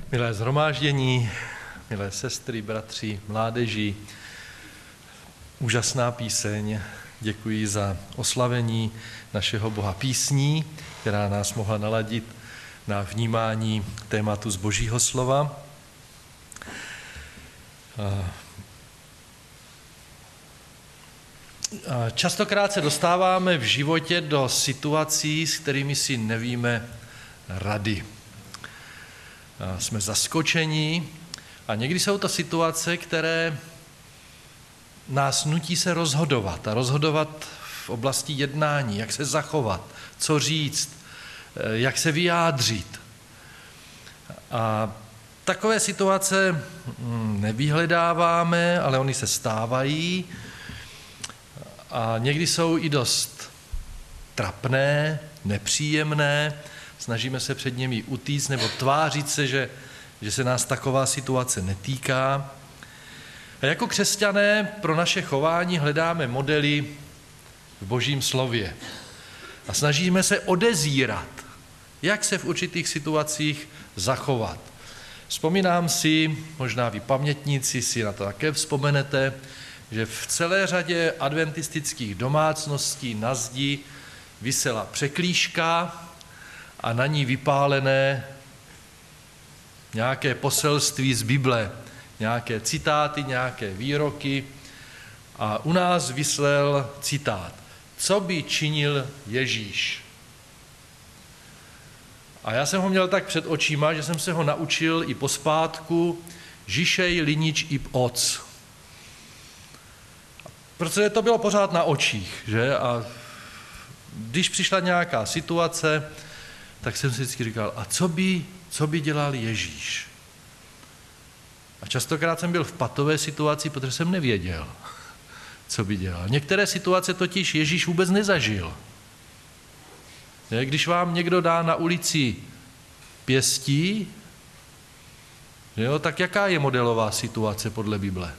Milé shromáždění, milé sestry, bratři, mládeži, úžasná píseň. Děkuji za oslavení našeho Boha písní, která nás mohla naladit na vnímání tématu z Božího slova. Častokrát se dostáváme v životě do situací, s kterými si nevíme rady. Jsme zaskočeni a někdy jsou to situace, které nás nutí se rozhodovat a rozhodovat v oblasti jednání, jak se zachovat, co říct, jak se vyjádřit. A takové situace nevyhledáváme, ale ony se stávají a někdy jsou i dost trapné, nepříjemné. Snažíme se před nimi utíct nebo tvářit se, že se nás taková situace netýká. A jako křesťané pro naše chování hledáme modely v Božím slově. A snažíme se odezírat, jak se v určitých situacích zachovat. Vzpomínám si, možná vy pamětníci si na to také vzpomenete, že v celé řadě adventistických domácností na zdi visela překlíška a na ní vypálené nějaké poselství z Bible, nějaké citáty, nějaké výroky. A u nás visel citát: Co by činil Ježíš? A já jsem ho měl tak před očima, že jsem se ho naučil i pospátku: Žišej, linič i oc. Protože to bylo pořád na očích, že? A když přišla nějaká situace, tak jsem si vždycky říkal, a co by dělal Ježíš? A častokrát jsem byl v patové situaci, protože jsem nevěděl, co by dělal. Některé situace totiž Ježíš vůbec nezažil. Když vám někdo dá na ulici pěstí, tak jaká je modelová situace podle Bible?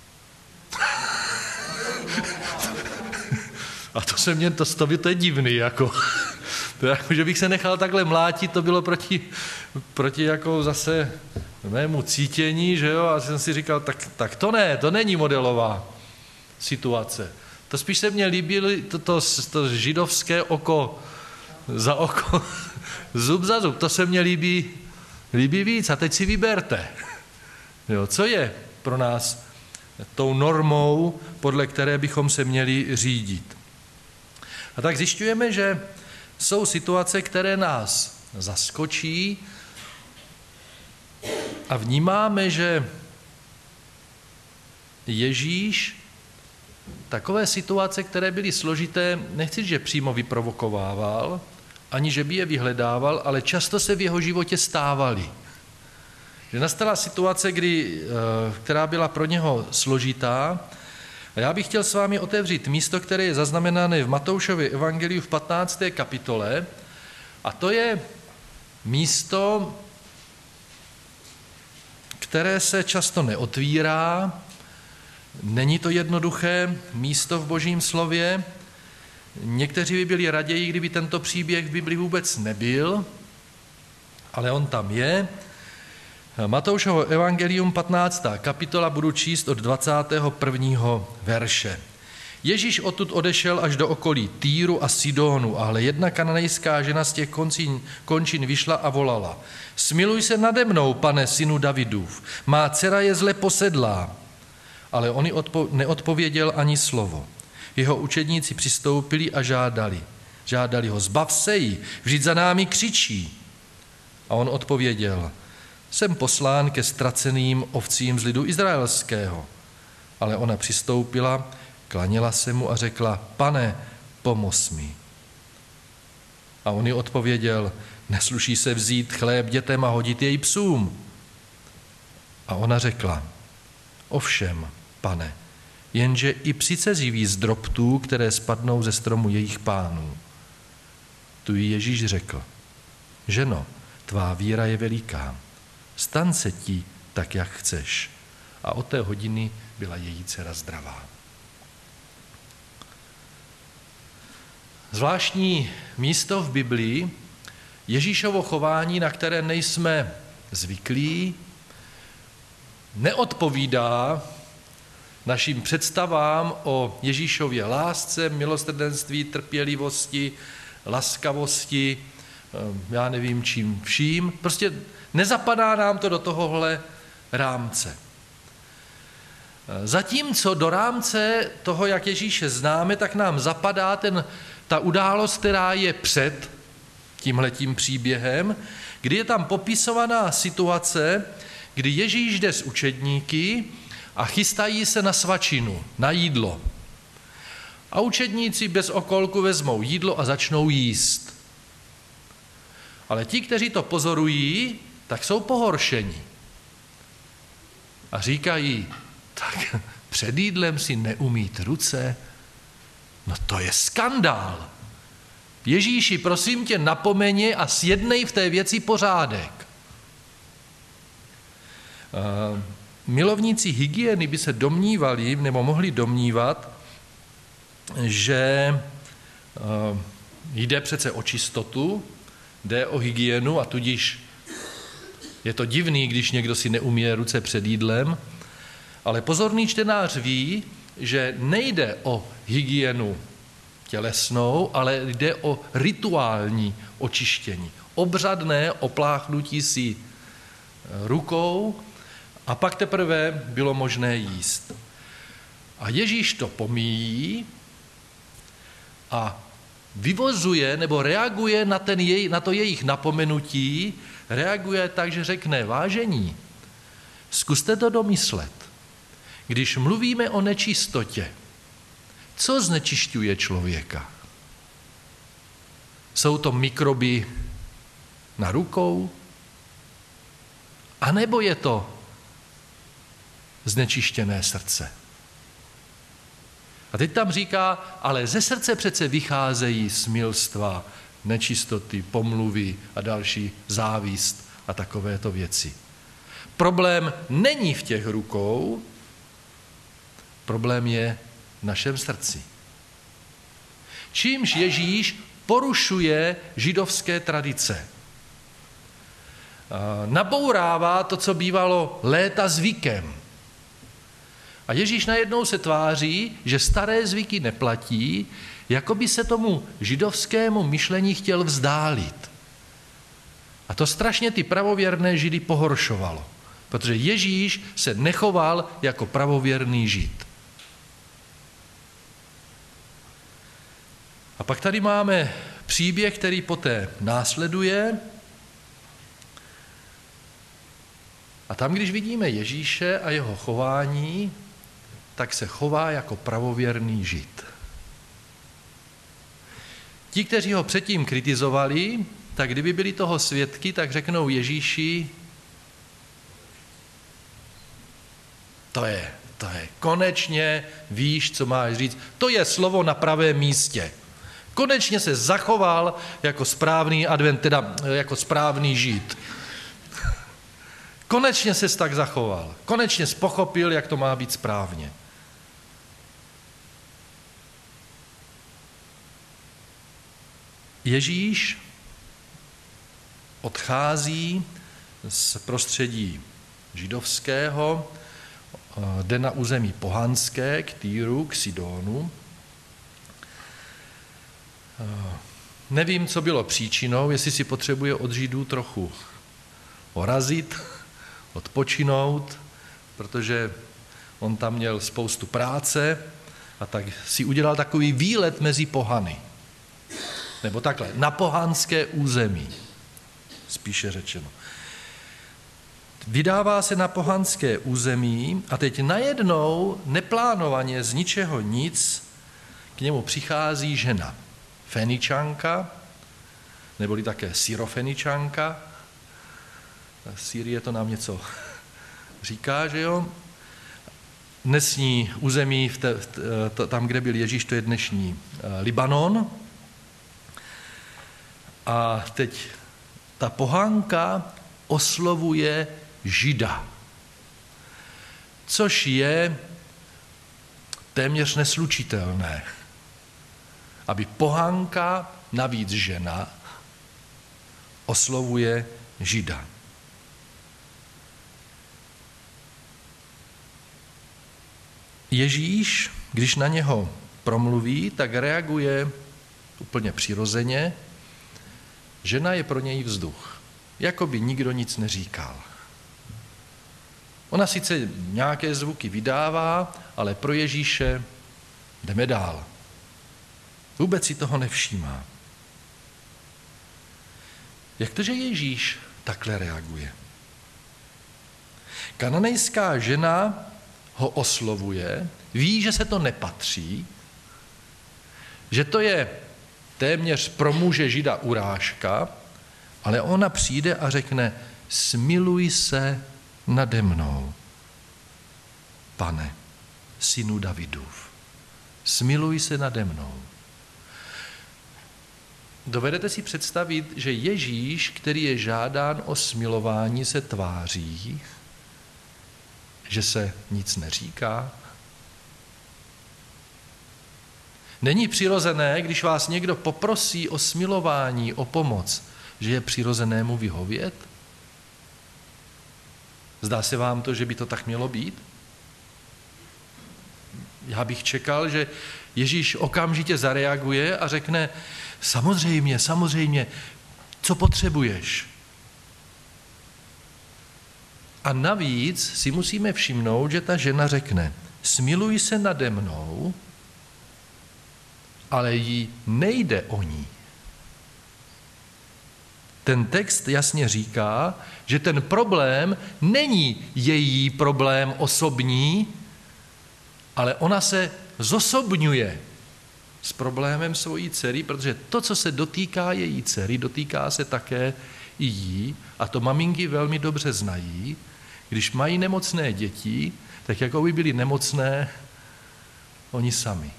A to je divný, jako. To jako, že bych se nechal takhle mlátit, to bylo proti jako zase mému cítění, že jo, a jsem si říkal, tak to není modelová situace. To spíš se mně líbilo to židovské oko za oko, zub za zub, to se mně líbí víc a teď si vyberte. Jo, co je pro nás tou normou, podle které bychom se měli řídit. A tak zjišťujeme, že jsou situace, které nás zaskočí a vnímáme, že Ježíš takové situace, které byly složité, nechci, že přímo vyprovokovával, ani že by je vyhledával, ale často se v jeho životě stávaly. Že nastala situace, která byla pro něho složitá. A já bych chtěl s vámi otevřít místo, které je zaznamenané v Matoušově evangeliu v 15. kapitole. A to je místo, které se často neotvírá. Není to jednoduché místo v Božím slově. Někteří by byli raději, kdyby tento příběh v Bibli vůbec nebyl, ale on tam je. Matoušovo evangelium 15. kapitola budu číst od 21. verše. Ježíš odtud odešel až do okolí Týru a Sidónu, ale jedna kananejská žena z těch končin vyšla a volala: Smiluj se nade mnou, pane, synu Davidův, má dcera je zle posedlá. Ale on neodpověděl ani slovo. Jeho učedníci přistoupili a žádali ho: Zbav se jí, vždyť za námi křičí. A on odpověděl: Jsem poslán ke ztraceným ovcím z lidu izraelského. Ale ona přistoupila, klaněla se mu a řekla: Pane, pomoz mi. A on jí odpověděl: Nesluší se vzít chléb dětem a hodit jej psům. A ona řekla: Ovšem, pane, jenže i psi živí z drobtů, které spadnou ze stromu jejich pánů. Tu jí Ježíš řekl: Ženo, tvá víra je veliká. Stan se ti tak, jak chceš. A od té hodiny byla její dcera zdravá. Zvláštní místo v Biblii, Ježíšovo chování, na které nejsme zvyklí, neodpovídá našim představám o Ježíšově lásce, milosrdenství, trpělivosti, laskavosti, já nevím čím vším. Prostě nezapadá nám to do tohohle rámce. Zatímco do rámce toho, jak Ježíše známe, tak nám zapadá ta událost, která je před tímhletím příběhem, kdy je tam popisovaná situace, kdy Ježíš jde s učedníky a chystají se na svačinu, na jídlo. A učedníci bez okolku vezmou jídlo a začnou jíst. Ale ti, kteří to pozorují, tak jsou pohoršeni. A říkají, tak před jídlem si neumýt ruce, no to je skandál. Ježíši, prosím tě, napomeň a sjednej v té věci pořádek. Milovníci hygieny by se domnívali, nebo mohli domnívat, že jde přece o čistotu, jde o hygienu a tudíž je to divný, když někdo si neumýje ruce před jídlem, ale pozorný čtenář ví, že nejde o hygienu tělesnou, ale jde o rituální očištění. Obřadné opláchnutí si rukou a pak teprve bylo možné jíst. A Ježíš to pomíjí a vyvozuje nebo reaguje na to jejich napomenutí, reaguje tak, že řekne, vážení, zkuste to domyslet. Když mluvíme o nečistotě, co znečišťuje člověka? Jsou to mikroby na rukou? A nebo je to znečištěné srdce? A teď tam říká, ale ze srdce přece vycházejí smilstva, nečistoty, pomluvy a další závist a takovéto věci. Problém není v těch rukou, problém je v našem srdci. Čímž Ježíš porušuje židovské tradice. Nabourává to, co bývalo léta zvykem. A Ježíš najednou se tváří, že staré zvyky neplatí, jako by se tomu židovskému myšlení chtěl vzdálit. A to strašně ty pravověrné židy pohoršovalo, protože Ježíš se nechoval jako pravověrný žid. A pak tady máme příběh, který poté následuje. A tam, když vidíme Ježíše a jeho chování, tak se chová jako pravověrný žid. Ti, kteří ho předtím kritizovali, tak kdyby byli toho svědky, tak řeknou Ježíši, to je, konečně víš, co máš říct. To je slovo na pravém místě. Konečně se zachoval jako správný advent, teda jako správný žid. Konečně ses tak zachoval. Konečně pochopil, jak to má být správně. Ježíš odchází z prostředí židovského, jde na území pohanské, k Týru, k Sidonu. Nevím, co bylo příčinou, jestli si potřebuje od Židů trochu porazit, odpočinout, protože on tam měl spoustu práce a tak si udělal takový výlet mezi pohany. Nebo takhle, na pohanské území, spíše řečeno. Vydává se na pohanské území a teď najednou neplánovaně z ničeho nic k němu přichází žena. Feničanka, neboli také Syrofeničanka. Sýrie to nám něco říká, že jo? Dnesní území, tam, kde byl Ježíš, to je dnešní Libanon. A teď ta pohanka oslovuje Žida, což je téměř neslučitelné, aby pohanka, navíc žena, oslovuje Žida. Ježíš, když na něho promluví, tak reaguje úplně přirozeně. Žena je pro něj vzduch, jako by nikdo nic neříkal. Ona sice nějaké zvuky vydává, ale pro Ježíše jdeme dál. Vůbec si toho nevšímá. Jak to, že Ježíš takhle reaguje? Kananejská žena ho oslovuje, ví, že se to nepatří, že to je téměř pro muže Žida urážka, ale ona přijde a řekne, smiluj se nade mnou, Pane, synu Davidův, smiluj se nade mnou. Dovedete si představit, že Ježíš, který je žádán o smilování, se tváří, že se nic neříká? Není přirozené, když vás někdo poprosí o smilování, o pomoc, že je přirozené mu vyhovět? Zdá se vám to, že by to tak mělo být? Já bych čekal, že Ježíš okamžitě zareaguje a řekne, samozřejmě, co potřebuješ? A navíc si musíme všimnout, že ta žena řekne, smiluj se nade mnou, ale jí nejde o ní. Ten text jasně říká, že ten problém není její problém osobní, ale ona se zosobňuje s problémem svojí dcery, protože to, co se dotýká její dcery, dotýká se také i jí, a to maminky velmi dobře znají. Když mají nemocné děti, tak jako by byly nemocné oni sami.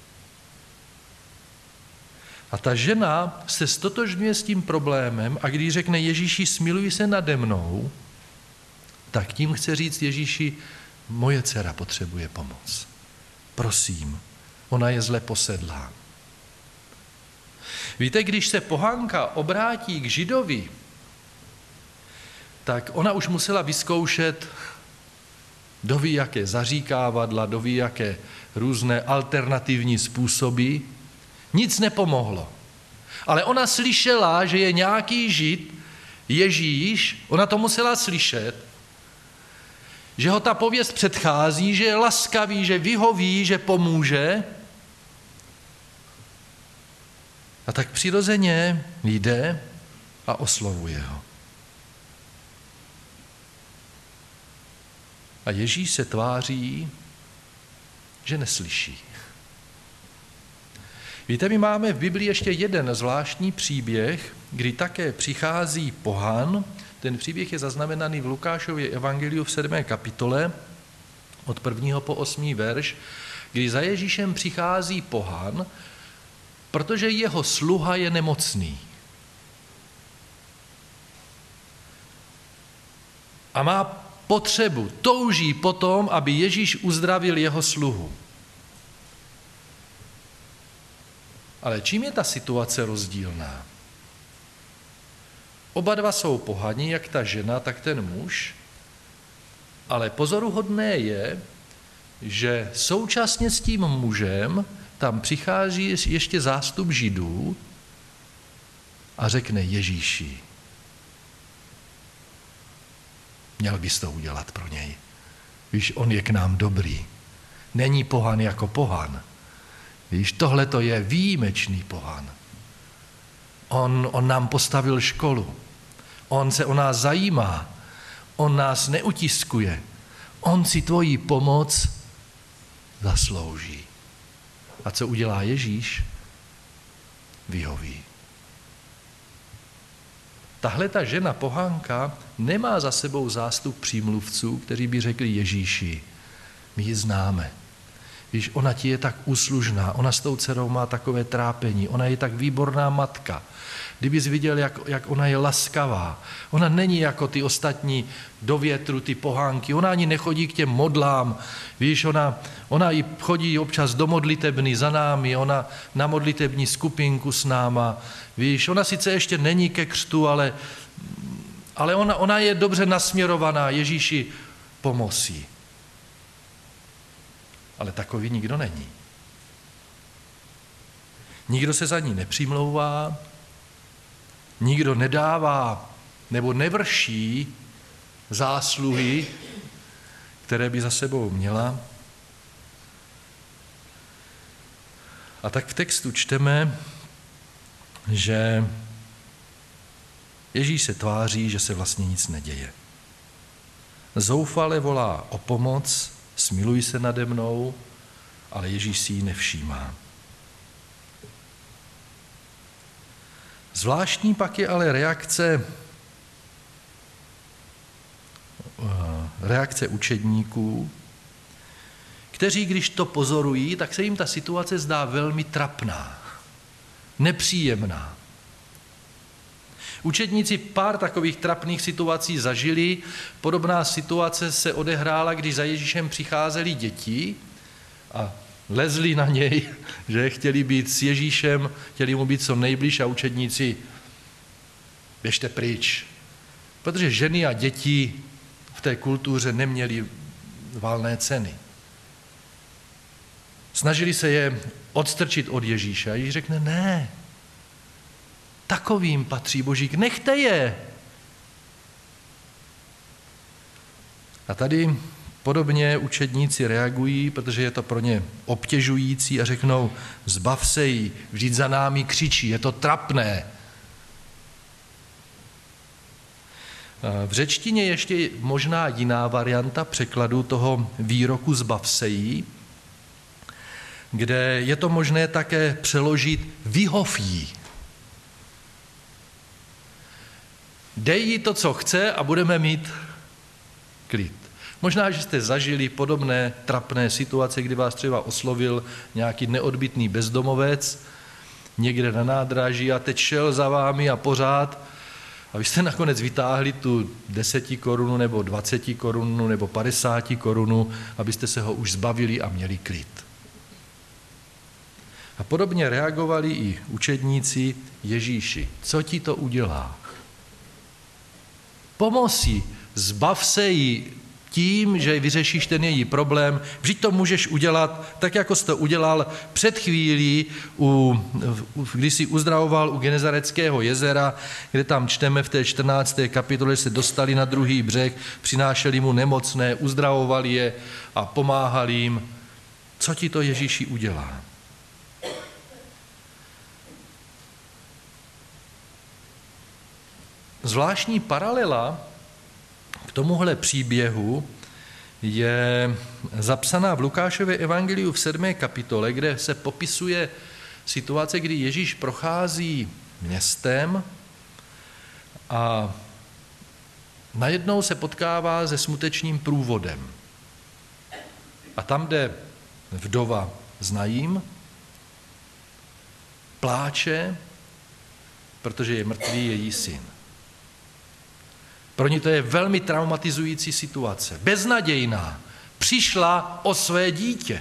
A ta žena se stotožňuje s tím problémem a když řekne Ježíši, smiluj se nade mnou, tak tím chce říct Ježíši, moje dcera potřebuje pomoc. Prosím, ona je zle posedlá. Víte, když se pohanka obrátí k Židovi, tak ona už musela vyzkoušet doví jaké zaříkávadla, doví jaké různé alternativní způsoby. Nic nepomohlo. Ale ona slyšela, že je nějaký Žid, Ježíš, ona to musela slyšet, že ho ta pověst předchází, že je laskavý, že vyhoví, že pomůže. A tak přirozeně jde a oslovuje ho. A Ježíš se tváří, že neslyší. Víte, my máme v Biblii ještě jeden zvláštní příběh, kdy také přichází pohan. Ten příběh je zaznamenaný v Lukášově evangeliu v 7. kapitole od 1. po 8. verš, kdy za Ježíšem přichází pohan, protože jeho sluha je nemocný. A má potřebu, touží potom, aby Ježíš uzdravil jeho sluhu. Ale čím je ta situace rozdílná? Oba dva jsou pohani, jak ta žena, tak ten muž, ale pozoruhodné je, že současně s tím mužem tam přichází ještě zástup Židů a řekne Ježíši, měl bys to udělat pro něj. Víš, on je k nám dobrý. Není pohan jako pohan. Víš, tohle to je výjimečný pohan. On nám postavil školu. On se o nás zajímá. On nás neutiskuje. On si tvoji pomoc zaslouží. A co udělá Ježíš? Vyhoví. Tahle ta žena pohanka nemá za sebou zástup přímluvců, kteří by řekli Ježíši, my ji známe. Víš, ona ti je tak úslužná, ona s tou dcerou má takové trápení, ona je tak výborná matka. Kdybys viděl, jak ona je laskavá. Ona není jako ty ostatní do větru, ty pohánky, ona ani nechodí k těm modlám. Víš, ona i chodí občas do modlitebny za námi, ona na modlitební skupinku s náma. Víš, ona sice ještě není ke křtu, ale ona je dobře nasměrovaná, Ježíši pomocí. ale takový nikdo není. Nikdo se za ní nepřimlouvá, nikdo nedává nebo nevrší zásluhy, které by za sebou měla. A tak v textu čteme, že Ježíš se tváří, že se vlastně nic neděje. Zoufale volá o pomoc, smiluj se nade mnou, ale Ježíš si ji nevšímá. Zvláštní pak je ale reakce učedníků, kteří, když to pozorují, tak se jim ta situace zdá velmi trapná, nepříjemná. Učedníci pár takových trapných situací zažili. Podobná situace se odehrála, když za Ježíšem přicházeli děti a lezli na něj, že chtěli být s Ježíšem, chtěli mu být co nejblíž a učedníci běžte pryč. Protože ženy a děti v té kultuře neměly valné ceny. Snažili se je odstrčit od Ježíše a Ježíš řekne ne, takovým patří Božík, nechte je. A tady podobně učedníci reagují, protože je to pro ně obtěžující a řeknou, zbav se jí, vždyť za námi křičí, je to trapné. V řečtině ještě možná jiná varianta překladu toho výroku zbav se jí, kde je to možné také přeložit vyhov jí. Dej jí to, co chce a budeme mít klid. Možná, že jste zažili podobné trapné situace, kdy vás třeba oslovil nějaký neodbytný bezdomovec někde na nádraží a teď šel za vámi a pořád a vy jste nakonec vytáhli tu 10 korunu nebo 20 korunu nebo 50 korunu, abyste se ho už zbavili a měli klid. A podobně reagovali i učedníci Ježíši. Co ti to udělá? Pomoz jí, zbav se jí tím, že vyřešíš ten její problém. Vždyť to můžeš udělat tak, jako jsi to udělal před chvílí, když jsi uzdravoval u Genezareckého jezera, kde tam čteme v té 14. kapitole, že se dostali na druhý břeh, přinášeli mu nemocné, uzdravovali je a pomáhali jim. Co ti to Ježíši udělá? Zvláštní paralela k tomuhle příběhu je zapsaná v Lukášově evangeliu v 7. kapitole, kde se popisuje situace, kdy Ježíš prochází městem a najednou se potkává se smutečným průvodem. A tam jde vdova s Najím, pláče, protože je mrtvý její syn. Pro ní to je velmi traumatizující situace, beznadějná. Přišla o své dítě.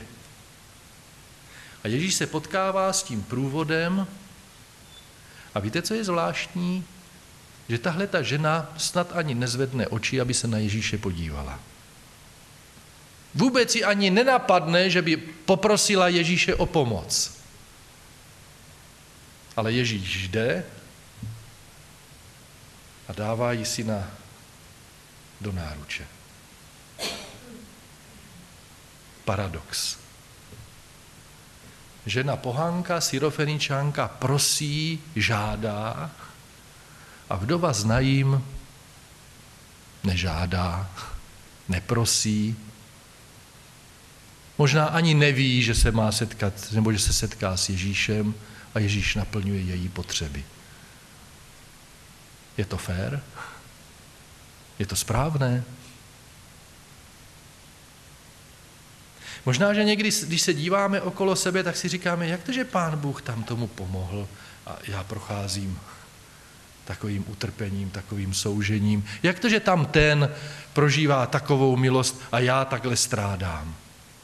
A Ježíš se potkává s tím průvodem a víte, co je zvláštní? Že tahle ta žena snad ani nezvedne oči, aby se na Ježíše podívala. Vůbec ji ani nenapadne, že by poprosila Ježíše o pomoc. Ale Ježíš jde a dává jí syna do náruče. Paradox. Žena pohanka, Syrofeničanka prosí, žádá a vdova s Najím nežádá, neprosí. Možná ani neví, že se má setkat, nebo že se setká s Ježíšem a Ježíš naplňuje její potřeby. Je to fér? Je to správné? Možná, že někdy, když se díváme okolo sebe, tak si říkáme, jak to, že Pán Bůh tam tomu pomohl a já procházím takovým utrpením, takovým soužením. Jak to, že tam ten prožívá takovou milost a já takhle strádám?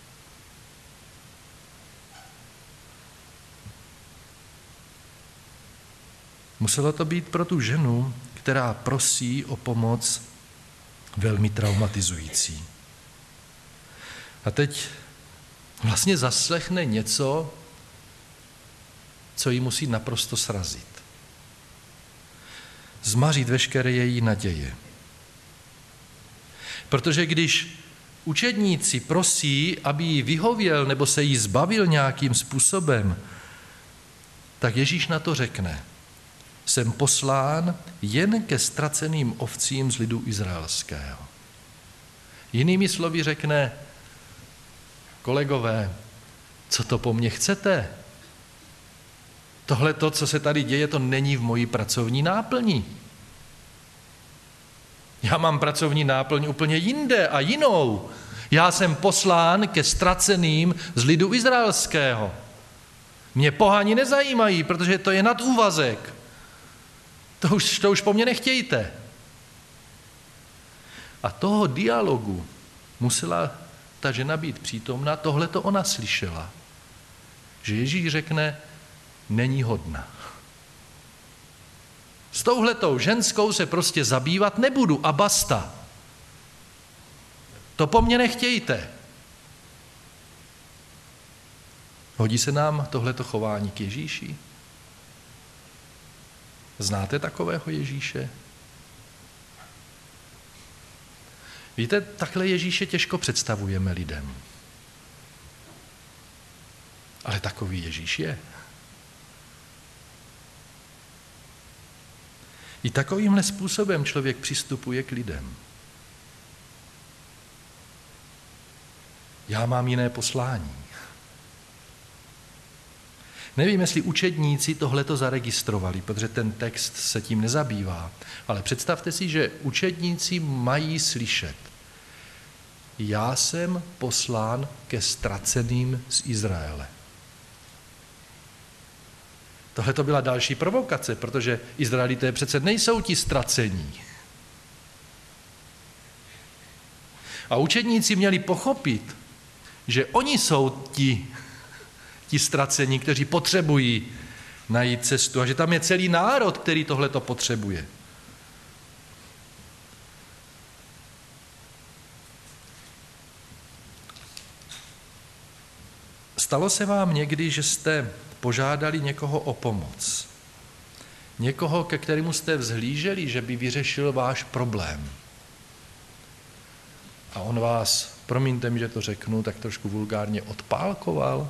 Muselo to být pro tu ženu, která prosí o pomoc, velmi traumatizující. A teď vlastně zaslechne něco, co jí musí naprosto srazit. Zmařit veškeré její naděje. Protože když učedníci prosí, aby jí vyhověl nebo se jí zbavil nějakým způsobem, tak Ježíš na to řekne: jsem poslán jen ke ztraceným ovcím z lidu izraelského. Jinými slovy řekne: kolegové, co to po mně chcete? Tohle, co se tady děje, to není v mojí pracovní náplni. Já mám pracovní náplň úplně jinde a jinou. Já jsem poslán ke ztraceným z lidu izraelského. Mě pohani nezajímají, protože to je nadúvazek. To už po mně nechtějte. A toho dialogu musela ta žena být přítomna, tohle to ona slyšela. Že Ježíš řekne: není hodna. S touhletou ženskou se prostě zabývat nebudu a basta. To po mně nechtějte. Hodí se nám tohleto chování k Ježíši? Znáte takového Ježíše? Víte, takhle Ježíše těžko představujeme lidem. Ale takový Ježíš je. I takovýmhle způsobem člověk přistupuje k lidem. Já mám jiné poslání. Nevím, jestli učedníci tohleto zaregistrovali, protože ten text se tím nezabývá, ale představte si, že učedníci mají slyšet: já jsem poslán ke ztraceným z Izraele. Tohle to byla další provokace, protože Izraelité přece nejsou ti ztracení. A učedníci měli pochopit, že oni jsou ti ztracení, kteří potřebují najít cestu a že tam je celý národ, který tohleto potřebuje. Stalo se vám někdy, že jste požádali někoho o pomoc? Někoho, ke kterému jste vzhlíželi, že by vyřešil váš problém. A on vás, promiňte mi, že to řeknu, tak trošku vulgárně odpálkoval?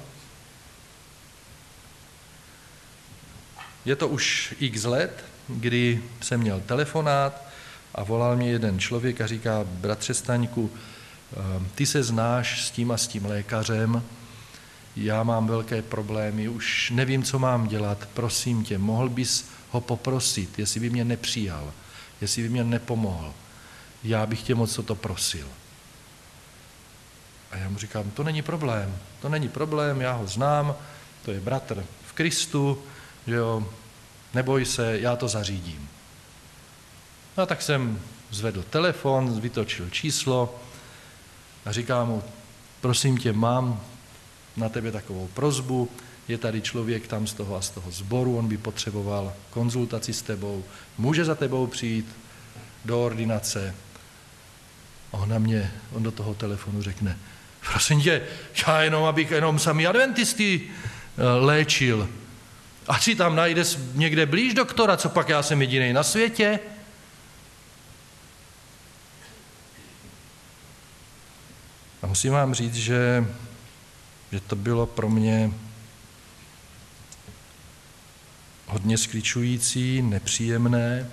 Je to už x let, kdy jsem měl telefonát a volal mě jeden člověk a říká: bratře Staňku, ty se znáš s tím a s tím lékařem, já mám velké problémy, už nevím, co mám dělat, prosím tě, mohl bys ho poprosit, jestli by mě nepřijal, jestli by mě nepomohl. Já bych tě moc o to prosil. A já mu říkám: to není problém, já ho znám, to je bratr v Kristu, že jo, neboj se, já to zařídím. No tak jsem zvedl telefon, vytočil číslo a říkám mu: prosím tě, mám na tebe takovou prosbu, je tady člověk tam z toho a z toho sboru, on by potřeboval konzultaci s tebou, může za tebou přijít do ordinace. A on do toho telefonu řekne: prosím tě, abych jenom sami adventisty léčil. Ať si tam najdeš někde blíž doktora, co pak já jsem jedinej na světě. A musím vám říct, že to bylo pro mě hodně skličující, nepříjemné.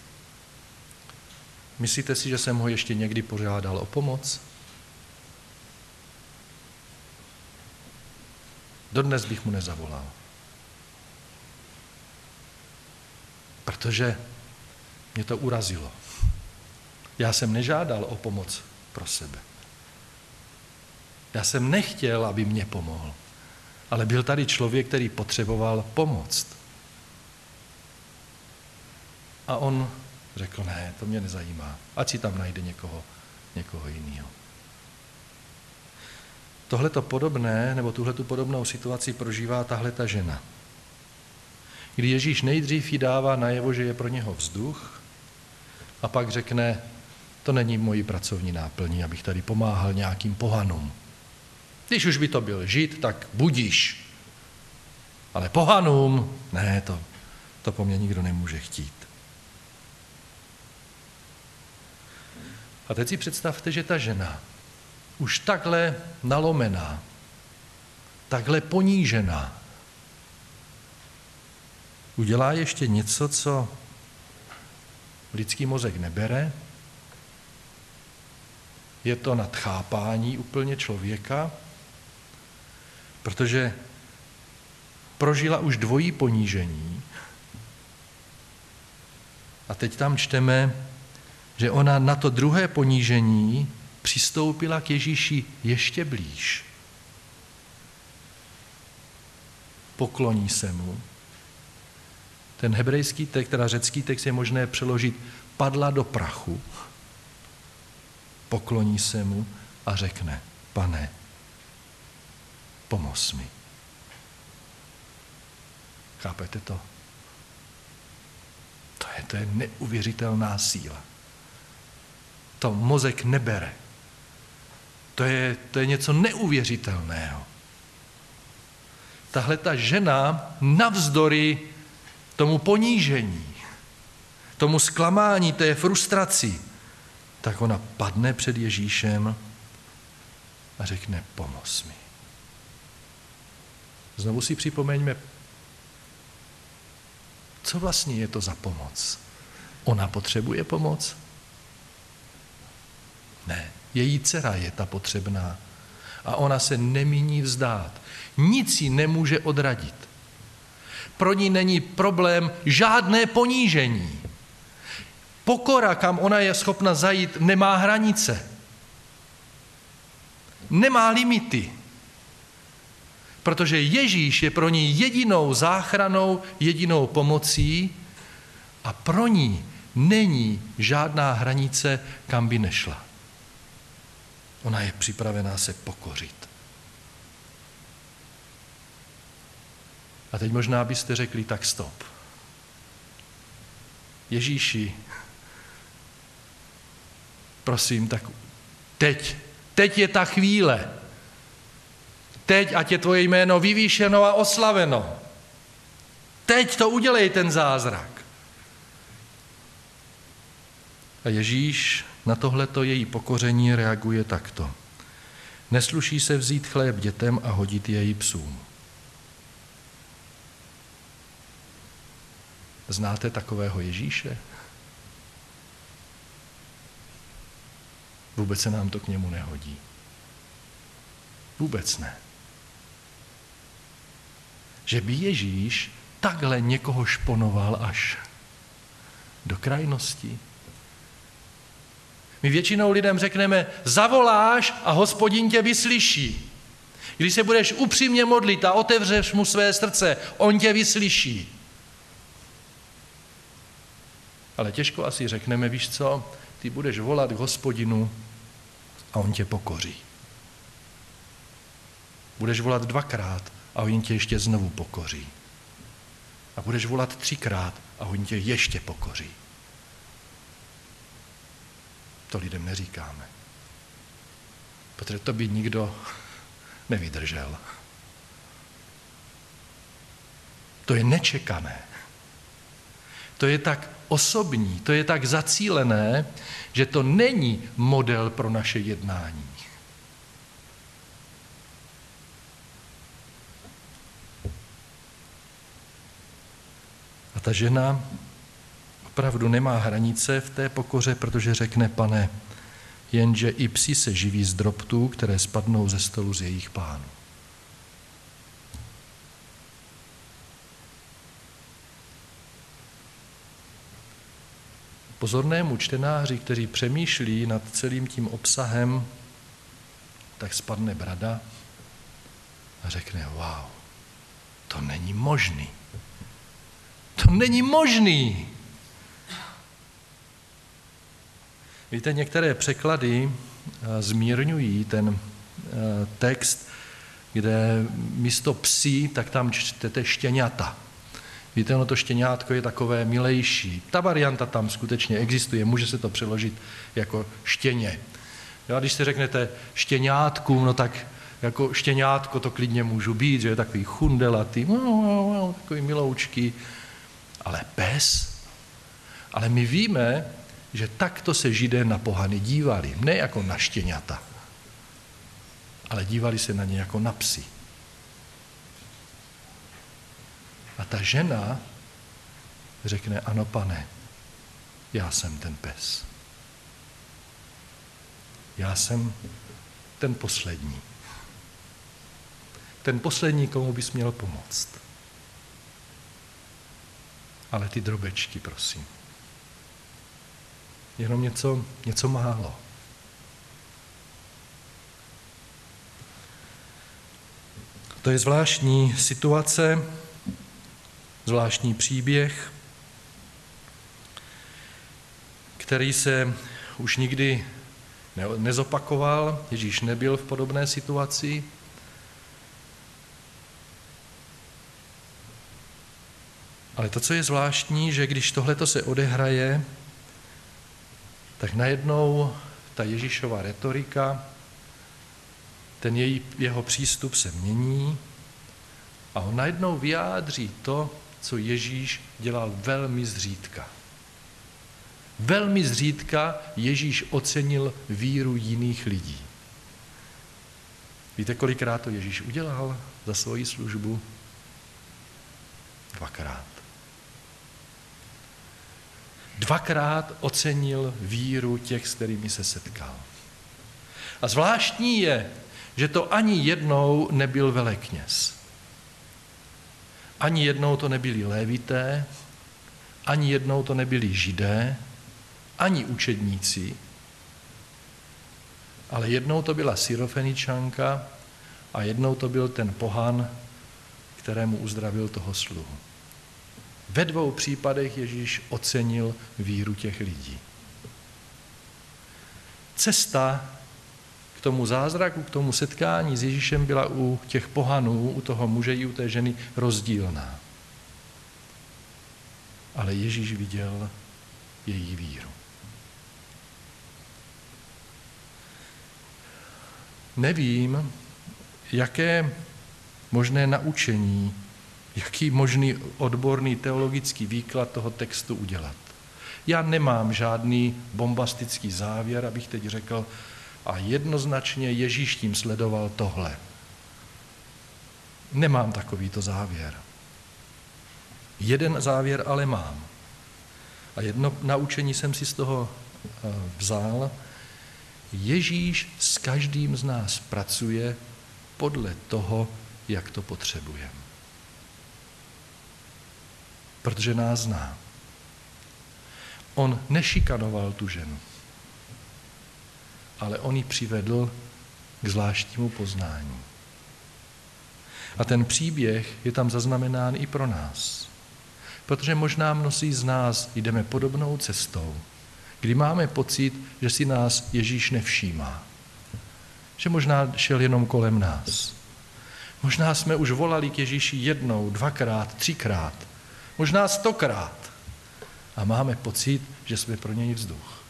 Myslíte si, že jsem ho ještě někdy požádal o pomoc? Dodnes bych mu nezavolal. Protože mě to urazilo. Já jsem nežádal o pomoc pro sebe. Já jsem nechtěl, aby mě pomohl. Ale byl tady člověk, který potřeboval pomoct. A on řekl: ne, to mě nezajímá. Ať si tam najde někoho jiného. Tohleto podobné, nebo tuhletu podobnou situaci prožívá tahleta žena. Kdy Ježíš nejdřív jí dává najevo, že je pro něho vzduch, a pak řekne: to není v mojí pracovní náplni, abych tady pomáhal nějakým pohanům. Když už by to byl Žid, tak budíš. Ale pohanům, ne, to po mně nikdo nemůže chtít. A teď si představte, že ta žena, už takhle nalomená, takhle ponížená, udělá ještě něco, co lidský mozek nebere. Je to nadchápání úplně člověka, protože prožila už dvojí ponížení. A teď tam čteme, že ona na to druhé ponížení přistoupila k Ježíši ještě blíž. Pokloní se mu. Ten hebrejský text, teda řecký text je možné přeložit padla do prachu, pokloní se mu a řekne, Pane, pomoz mi. Chápete to? To je neuvěřitelná síla. To mozek nebere. To je něco neuvěřitelného. Tahle ta žena navzdory tomu ponížení, tomu zklamání, té frustraci, tak ona padne před Ježíšem a řekne, pomoz mi. Znovu si připomeňme, co vlastně je to za pomoc. Ona potřebuje pomoc? Ne, její dcera je ta potřebná. A ona se nemíní vzdát. Nic ji nemůže odradit. Pro ní není problém žádné ponížení. Pokora, kam ona je schopna zajít, nemá hranice. Nemá limity. Protože Ježíš je pro ní jedinou záchranou, jedinou pomocí a pro ní není žádná hranice, kam by nešla. Ona je připravená se pokořit. A teď možná byste řekli, tak stop. Ježíši, prosím, tak teď je ta chvíle. Teď, ať je tvoje jméno vyvýšeno a oslaveno. Teď to udělej, ten zázrak. A Ježíš na tohleto její pokoření reaguje takto. Nesluší se vzít chléb dětem a hodit jej psům. Znáte takového Ježíše? Vůbec se nám to k němu nehodí. Vůbec ne. Že by Ježíš takhle někoho šponoval až do krajnosti. My většinou lidem řekneme, zavoláš a Hospodin tě vyslyší. Když se budeš upřímně modlit a otevřeš mu své srdce, on tě vyslyší. Ale těžko asi řekneme, víš co, ty budeš volat k Hospodinu a on tě pokoří. Budeš volat 2krát a on tě ještě znovu pokoří. A budeš volat 3krát a on tě ještě pokoří. To lidem neříkáme. Protože to by nikdo nevydržel. To je nečekané. To je tak osobní, to je tak zacílené, že to není model pro naše jednání. A ta žena opravdu nemá hranice v té pokoře, protože řekne, Pane, jenže i psi se živí z drobtů, které spadnou ze stolu z jejich pánů. Pozornému čtenáři, kteří přemýšlí nad celým tím obsahem, tak spadne brada a řekne, wow, to není možný. To není možný. Víte, některé překlady zmírňují ten text, kde místo psí, tak tam čtete štěňata. Víte, ono to štěňátko je takové milejší. Ta varianta tam skutečně existuje, může se to přeložit jako štěně. Jo, a když si řeknete štěňátku, no tak Jako štěňátko to klidně můžu být, že je takový chundelatý, takový miloučky, ale pes. Ale my víme, že takto se Židé na pohany dívali, ne jako na štěňata, ale dívali se na ně jako na psy. A ta žena řekne, ano, pane, já jsem ten pes. Já jsem ten poslední. Ten poslední, komu bys měl pomoct. Ale ty drobečky, prosím. Jenom něco málo. To je zvláštní situace, zvláštní příběh, který se už nikdy nezopakoval. Ježíš nebyl v podobné situaci. Ale to, co je zvláštní, že když tohleto se odehraje, tak najednou ta Ježíšova retorika, ten jeho přístup se mění a on najednou vyjádří to, co Ježíš dělal velmi zřídka. Velmi zřídka Ježíš ocenil víru jiných lidí. Víte, kolikrát to Ježíš udělal za svoji službu? 2krát. 2krát ocenil víru těch, s kterými se setkal. A zvláštní je, že to ani jednou nebyl velekněz. Ani jednou to nebyli lévité, ani jednou to nebyli Židé, ani učedníci, ale jednou to byla Syrofeničanka a jednou to byl ten pohan, kterému uzdravil toho sluhu. Ve 2 případech Ježíš ocenil víru těch lidí. Cesta k tomu zázraku, k tomu setkání s Ježíšem byla u těch pohanů, u toho muže i u té ženy rozdílná. Ale Ježíš viděl její víru. Nevím, jaké možné naučení, jaký možný odborný teologický výklad toho textu udělat. Já nemám žádný bombastický závěr, abych teď řekl, a jednoznačně Ježíš tím sledoval tohle. Nemám takovýto závěr. Jeden závěr ale mám. A jedno naučení jsem si z toho vzal. Ježíš s každým z nás pracuje podle toho, jak to potřebujeme. Protože nás zná. On nešikanoval tu ženu, ale on ji přivedl k zvláštnímu poznání. A ten příběh je tam zaznamenán i pro nás. Protože možná mnozí z nás jdeme podobnou cestou, kdy máme pocit, že si nás Ježíš nevšímá. Že možná šel jenom kolem nás. Možná jsme už volali k Ježíši 1, 2krát, 3krát, možná 100krát. A máme pocit, že jsme pro něj vzduch.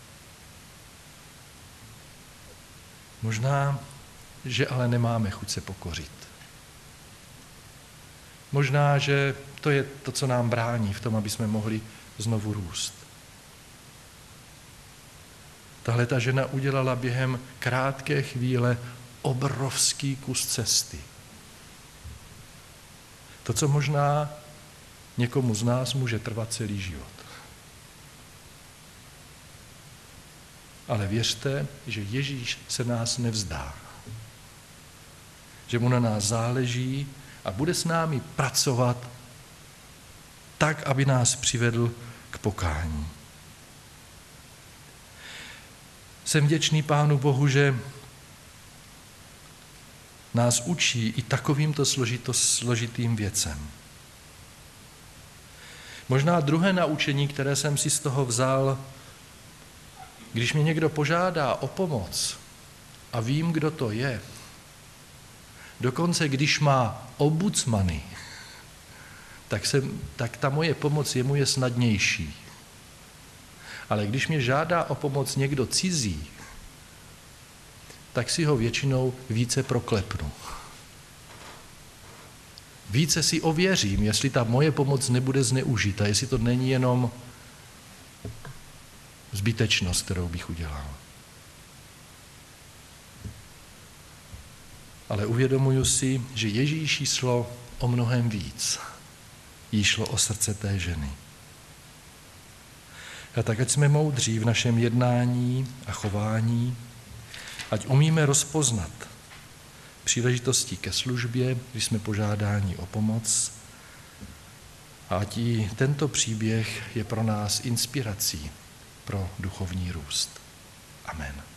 Možná, že ale nemáme chuť se pokořit. Možná, že to je to, co nám brání v tom, aby jsme mohli znovu růst. Tahle ta žena udělala během krátké chvíle obrovský kus cesty. To, co možná někomu z nás může trvat celý život. Ale věřte, že Ježíš se nás nevzdá. Že mu na nás záleží a bude s námi pracovat tak, aby nás přivedl k pokání. Jsem vděčný Pánu Bohu, že nás učí i takovýmto složitým věcem. Možná druhé naučení, které jsem si z toho vzal, když mě někdo požádá o pomoc a vím, kdo to je, dokonce když má ombudsmany, tak ta moje pomoc jemu je snadnější. Ale když mě žádá o pomoc někdo cizí, tak si ho většinou více proklepnu. Více si ověřím, jestli ta moje pomoc nebude zneužita, jestli to není jenom zbytečnost, kterou bych udělal. Ale uvědomuji si, že Ježíši šlo o mnohem víc. Jí šlo o srdce té ženy. A tak ať jsme moudří v našem jednání a chování, ať umíme rozpoznat příležitosti ke službě, když jsme požádáni o pomoc, a ať i tento příběh je pro nás inspirací pro duchovní růst. Amen.